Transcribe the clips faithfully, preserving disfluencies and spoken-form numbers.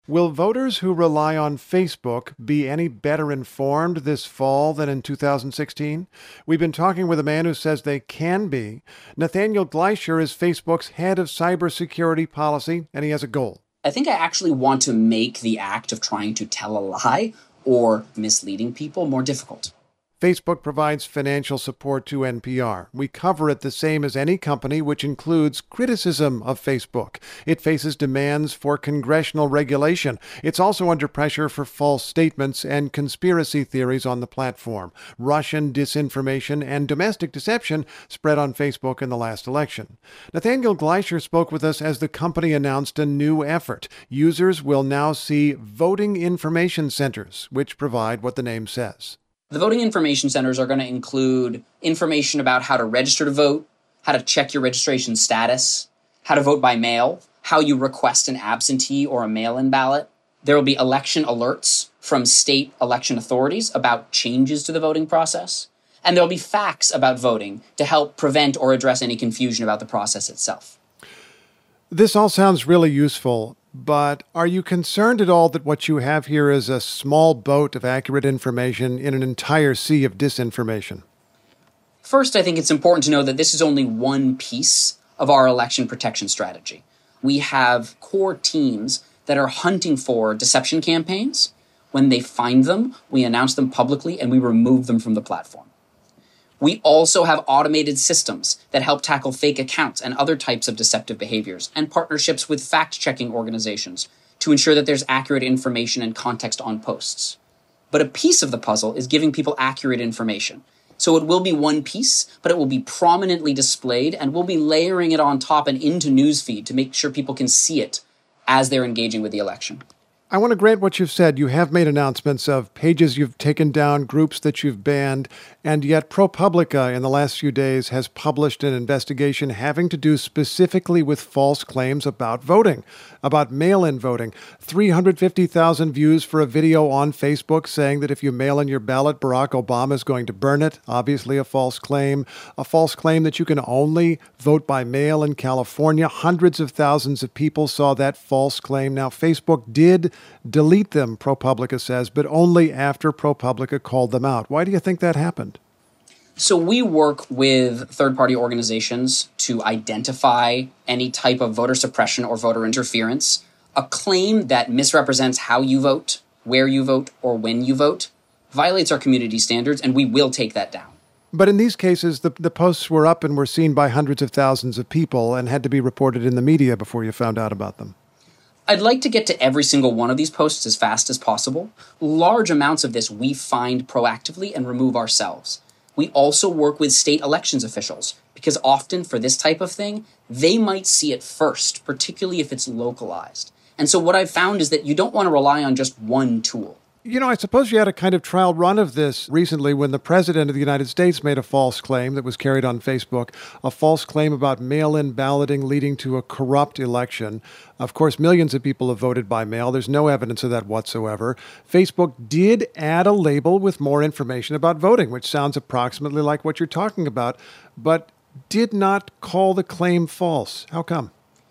Will voters who rely on Facebook be any better informed this fall than in two thousand sixteen? We've been talking with a man who says they can be. Nathaniel Gleicher is Facebook's head of cybersecurity policy, and he has a goal. I think I actually want to make the act of trying to tell a lie or misleading people more difficult. Facebook provides financial support to N P R. We cover it the same as any company, which includes criticism of Facebook. It faces demands for congressional regulation. It's also under pressure for false statements and conspiracy theories on the platform. Russian disinformation and domestic deception spread on Facebook in the last election. Nathaniel Gleicher spoke with us as the company announced a new effort. Users will now see voting information centers, which provide what the name says. The voting information centers are going to include information about how to register to vote, how to check your registration status, how to vote by mail, how you request an absentee or a mail-in ballot. There will be election alerts from state election authorities about changes to the voting process. And there will be facts about voting to help prevent or address any confusion about the process itself. This all sounds really useful. But are you concerned at all that what you have here is a small boat of accurate information in an entire sea of disinformation? First, I think it's important to know that this is only one piece of our election protection strategy. We have core teams that are hunting for deception campaigns. When they find them, we announce them publicly and we remove them from the platform. We also have automated systems that help tackle fake accounts and other types of deceptive behaviors, and partnerships with fact-checking organizations to ensure that there's accurate information and context on posts. But a piece of the puzzle is giving people accurate information. So it will be one piece, but it will be prominently displayed, and we'll be layering it on top and into newsfeed to make sure people can see it as they're engaging with the election. I want to grant what you've said. You have made announcements of pages you've taken down, groups that you've banned, and yet ProPublica in the last few days has published an investigation having to do specifically with false claims about voting, about mail-in voting. three hundred fifty thousand views for a video on Facebook saying that if you mail in your ballot, Barack Obama is going to burn it. Obviously a false claim. A false claim that you can only vote by mail in California. Hundreds of thousands of people saw that false claim. Now, Facebook did delete them, ProPublica says, but only after ProPublica called them out. Why do you think that happened? So we work with third-party organizations to identify any type of voter suppression or voter interference. A claim that misrepresents how you vote, where you vote, or when you vote violates our community standards, and we will take that down. But in these cases, the, the posts were up and were seen by hundreds of thousands of people and had to be reported in the media before you found out about them. I'd like to get to every single one of these posts as fast as possible. Large amounts of this we find proactively and remove ourselves. We also work with state elections officials because often for this type of thing, they might see it first, particularly if it's localized. And so what I've found is that you don't want to rely on just one tool. You know, I suppose you had a kind of trial run of this recently when the president of the United States made a false claim that was carried on Facebook, a false claim about mail-in balloting leading to a corrupt election. Of course, millions of people have voted by mail. There's no evidence of that whatsoever. Facebook did add a label with more information about voting, which sounds approximately like what you're talking about, but did not call the claim false. How come?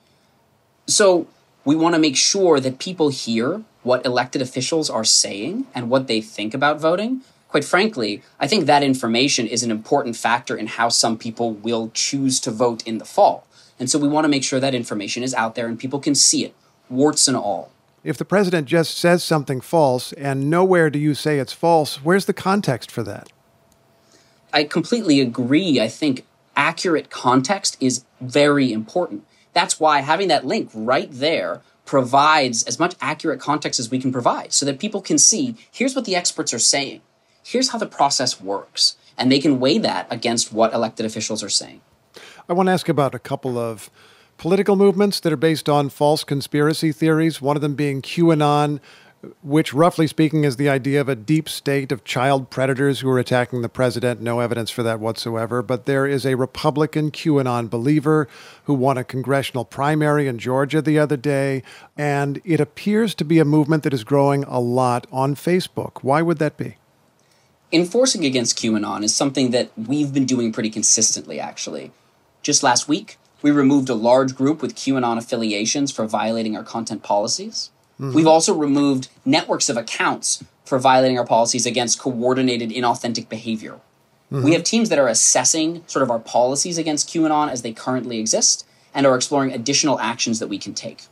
So we want to make sure that people hear what elected officials are saying and what they think about voting. Quite frankly, I think that information is an important factor in how some people will choose to vote in the fall. And so we want to make sure that information is out there and people can see it, warts and all. If the president just says something false and nowhere do you say it's false, where's the context for that? I completely agree. I think accurate context is very important. That's why having that link right there provides as much accurate context as we can provide so that people can see, here's what the experts are saying. Here's how the process works. And they can weigh that against what elected officials are saying. I want to ask about a couple of political movements that are based on false conspiracy theories, one of them being QAnon, which roughly speaking is the idea of a deep state of child predators who are attacking the president. No evidence for that whatsoever. But there is a Republican QAnon believer who won a congressional primary in Georgia the other day. And it appears to be a movement that is growing a lot on Facebook. Why would that be? Enforcing against QAnon is something that we've been doing pretty consistently, actually. Just last week, we removed a large group with QAnon affiliations for violating our content policies. Mm-hmm. We've also removed networks of accounts for violating our policies against coordinated inauthentic behavior. Mm-hmm. We have teams that are assessing sort of our policies against QAnon as they currently exist and are exploring additional actions that we can take.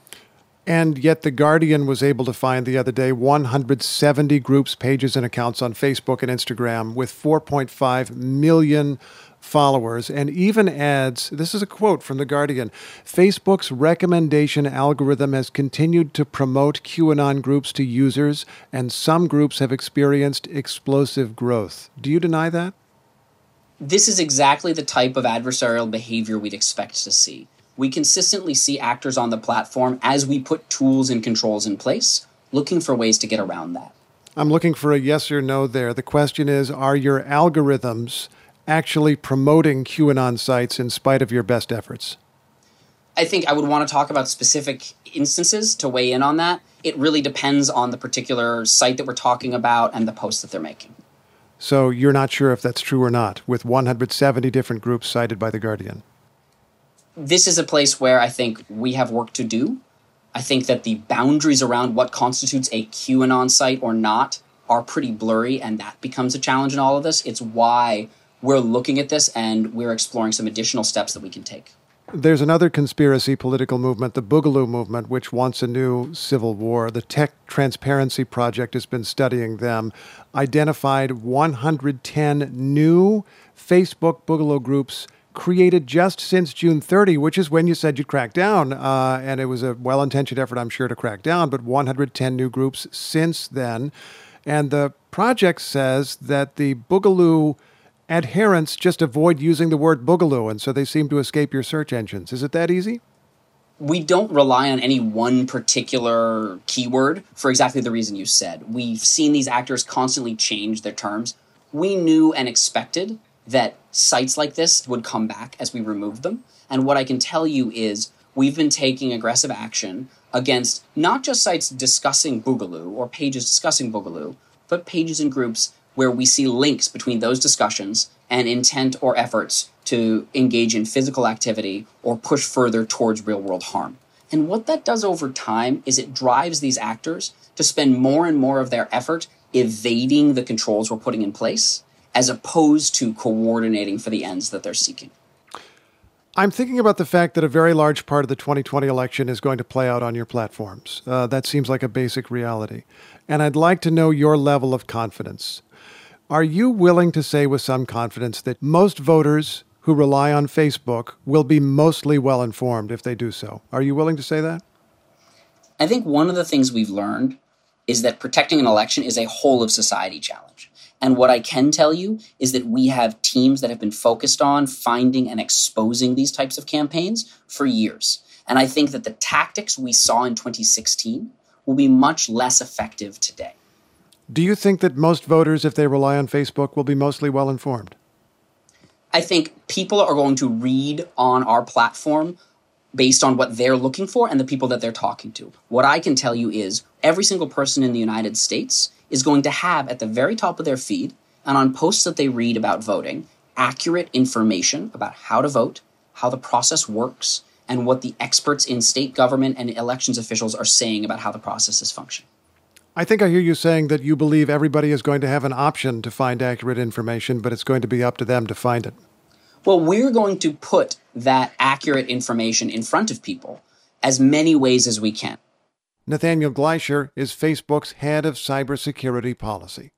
And yet The Guardian was able to find the other day one hundred seventy groups, pages, and accounts on Facebook and Instagram with four point five million followers, and even adds, this is a quote from The Guardian, Facebook's recommendation algorithm has continued to promote QAnon groups to users, and some groups have experienced explosive growth. Do you deny that? This is exactly the type of adversarial behavior we'd expect to see. We consistently see actors on the platform as we put tools and controls in place, looking for ways to get around that. I'm looking for a yes or no there. The question is, are your algorithms actually promoting QAnon sites in spite of your best efforts? I think I would want to talk about specific instances to weigh in on that. It really depends on the particular site that we're talking about and the posts that they're making. So you're not sure if that's true or not, with one hundred seventy different groups cited by The Guardian? This is a place where I think we have work to do. I think that the boundaries around what constitutes a QAnon site or not are pretty blurry, and that becomes a challenge in all of this. It's why we're looking at this and we're exploring some additional steps that we can take. There's another conspiracy political movement, the Boogaloo movement, which wants a new civil war. The Tech Transparency Project has been studying them, identified one hundred ten new Facebook Boogaloo groups created just since June thirtieth, which is when you said you'd crack down. Uh, and it was a well-intentioned effort, I'm sure, to crack down, but one hundred ten new groups since then. And the project says that the Boogaloo adherents just avoid using the word Boogaloo, and so they seem to escape your search engines. Is it that easy? We don't rely on any one particular keyword for exactly the reason you said. We've seen these actors constantly change their terms. We knew and expected that sites like this would come back as we removed them. And what I can tell you is we've been taking aggressive action against not just sites discussing Boogaloo or pages discussing Boogaloo, but pages and groups where we see links between those discussions and intent or efforts to engage in physical activity or push further towards real-world harm. And what that does over time is it drives these actors to spend more and more of their effort evading the controls we're putting in place, as opposed to coordinating for the ends that they're seeking. I'm thinking about the fact that a very large part of the twenty twenty election is going to play out on your platforms. Uh, that seems like a basic reality. And I'd like to know your level of confidence. Are you willing to say with some confidence that most voters who rely on Facebook will be mostly well-informed if they do so? Are you willing to say that? I think one of the things we've learned is that protecting an election is a whole of society challenge. And what I can tell you is that we have teams that have been focused on finding and exposing these types of campaigns for years. And I think that the tactics we saw in twenty sixteen will be much less effective today. Do you think that most voters, if they rely on Facebook, will be mostly well-informed? I think people are going to read on our platform based on what they're looking for and the people that they're talking to. What I can tell you is every single person in the United States is going to have at the very top of their feed and on posts that they read about voting, accurate information about how to vote, how the process works, and what the experts in state government and elections officials are saying about how the processes function. I think I hear you saying that you believe everybody is going to have an option to find accurate information, but it's going to be up to them to find it. Well, we're going to put that accurate information in front of people as many ways as we can. Nathaniel Gleischer is Facebook's head of cybersecurity policy.